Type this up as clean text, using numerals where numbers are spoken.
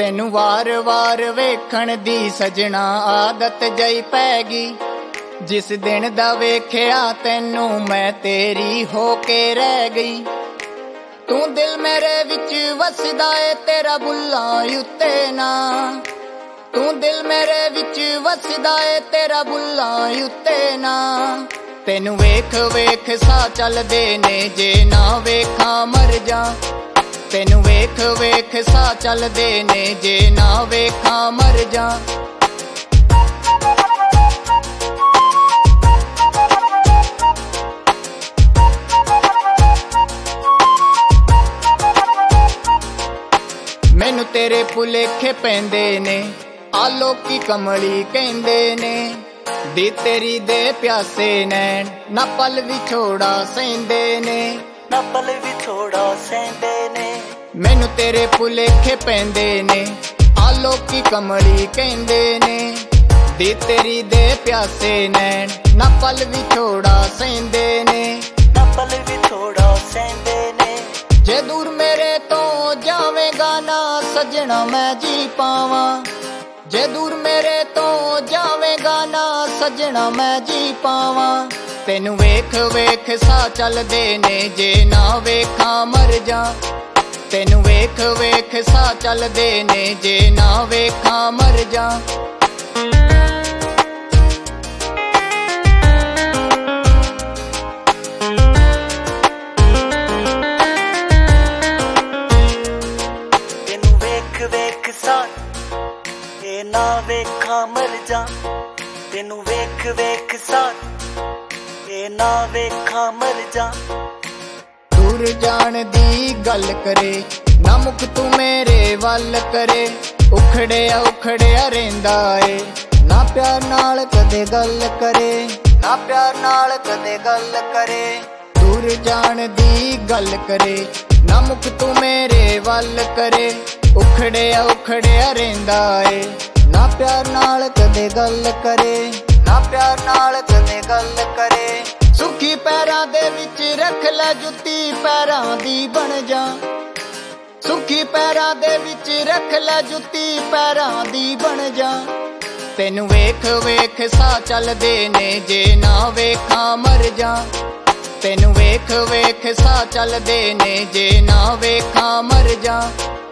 ਤੈਨੂੰ ਵਾਰ-ਵਾਰ ਵੇਖਣ ਦੀ ਸਜਣਾ ਆਦਤ ਜਈ ਪੈ ਗਈ। ਜਿਸ ਦਿਨ ਦਾ ਵੇਖਿਆ ਤੈਨੂੰ ਮੈਂ ਤੇਰੀ ਹੋ ਕੇ ਰਹਿ ਗਈ। ਤੂੰ ਦਿਲ ਮੇਰੇ ਵਿੱਚ ਵਸਦਾ ਏ ਤੇਰਾ ਬੁੱਲਾਂ ਉੱਤੇ ਨਾ। ਤੂੰ ਦਿਲ ਮੇਰੇ ਵਿੱਚ ਵਸਦਾ ਏ ਤੇਰਾ ਬੁੱਲਾਂ ਉੱਤੇ ਨਾ। ਤੈਨੂੰ ਵੇਖ ਵੇਖ ਸਾਹ ਚੱਲਦੇ ਨੇ ਜੇ ਨਾ ਵੇਖਾਂ ਮਰ ਜਾ। ਤੈਨੂੰ ਵੇਖ ਵੇਖ ਸਾਹ ਚੱਲਦੇ ਨੇ ਜੇ ਨਾ ਵੇਖਾਂ ਮਰ ਜਾ। ਮੈਨੂੰ ਤੇਰੇ ਭੁਲੇਖੇ ਪੈਂਦੇ ਨੇ ਆ ਲੋਕੀ ਕਮਲੀ ਕਹਿੰਦੇ ਨੇ। ਦੀ ਤੇਰੀ ਦੇ ਪਿਆਸੇ ਨੈਣ ਨਾ ਪਲ ਵਿਛੋੜਾ ਸਹਿੰਦੇ ਨੇ। ਨਾ ਪਲ ਵਿਛੋੜਾ ਸਹਿੰਦੇ ਨੇ। ਮੈਨੂੰ ਤੇਰੇ ਭੁਲੇਖੇ ਪੈਂਦੇ ਨੇ ਆ ਲੋਕੀ ਕਮਲੀ ਕਹਿੰਦੇ ਨੇ। ਦੀ ਤੇਰੀ ਦੇ ਪਿਆਸੇ ਨੈਣ ਨਾ ਪਲ ਵਿਛੋੜਾ ਸਹਿੰਦੇ ਨੇ। ਨਾ ਪਲ ਵਿਛੋੜਾ ਸਹਿੰਦੇ ਨੇ। ਜੇ ਦੂਰ ਮੇਰੇ ਤੋਂ ਜਾਵੇਂਗਾ ਨਾ ਸਜਣਾ ਮੈਂ ਜੀ ਪਾਵਾਂ। ਜੇ ਦੂਰ ਮੇਰੇ ਤੋਂ ਜਾਵੇਂਗਾ ਨਾ ਸਜਣਾ ਮੈਂ ਜੀ ਪਾਵਾਂ। ਤੈਨੂੰ ਵੇਖ ਵੇਖ ਸਾਹ ਚੱਲਦੇ ਨੇ ਜੇ ਨਾ ਵੇਖਾਂ ਮਰ ਜਾ। ਤੈਨੂੰ ਵੇਖ ਵੇਖ ਸਾਹ ਚੱਲਦੇ ਨੇ ਜੇ ਨਾ ਵੇਖਾਂ ਮਰ ਜਾ। ਤੈਨੂੰ ਵੇਖ ਵੇਖ ਸਾਹ ਇਹ ਨਾ ਵੇਖਾਂ ਮਰ ਜਾ। ਤੈਨੂੰ ਵੇਖ ਵੇਖ ਸਾਹ ਇਹ ਨਾ ਵੇਖਾਂ ਮਰ ਜਾ। ਦੂਰ ਜਾਣ ਦੀ ਗੱਲ ਕਰੇ ਨਾ ਮੁਖ ਤੂੰ ਮੇਰੇ ਵੱਲ ਕਰੇ। ਉਖੜਿਆ ਰਹਿੰਦਾ ਏ ਨਾ ਪਿਆਰ ਨਾਲ ਕਦੇ ਗੱਲ ਕਰੇ। ਨਾ ਪਿਆਰ ਨਾਲ ਕਦੇ ਗੱਲ ਕਰੇ। ਦੂਰ ਜਾਣ ਦੀ ਗੱਲ ਕਰੇ ਨਾ ਮੁਖ ਤੂੰ ਮੇਰੇ ਵੱਲ ਕਰੇ। ਉਖੜਿਆ ਰਹਿੰਦਾ ਏ ਨਾ ਪਿਆਰ ਨਾਲ ਕਦੇ ਗੱਲ ਕਰੇ। ਨਾ ਪਿਆਰ ਨਾਲ ਕਦੇ ਗੱਲ ਕਰੇ। ਸੁੱਖੀ ਪੈਰਾਂ ਦੇ ਵਿੱਚ ਰੱਖ ਲੈ ਜੁੱਤੀ ਪੈਰਾਂ ਦੀ ਬਣ ਜਾ। ਸੁੱਖੀ ਪੈਰਾਂ ਦੇ ਵਿੱਚ ਰੱਖ ਲੈ ਜੁੱਤੀ ਪੈਰਾਂ ਦੀ ਬਣ ਜਾ। ਤੈਨੂੰ ਵੇਖ ਵੇਖ ਸਾਹ ਚੱਲਦੇ ਨੇ ਜੇ ਨਾ ਵੇਖਾਂ ਮਰ ਜਾ। ਤੈਨੂੰ ਵੇਖ ਵੇਖ ਸਾਹ ਚੱਲਦੇ ਨੇ ਜੇ ਨਾ ਵੇਖਾਂ ਮਰ ਜਾ।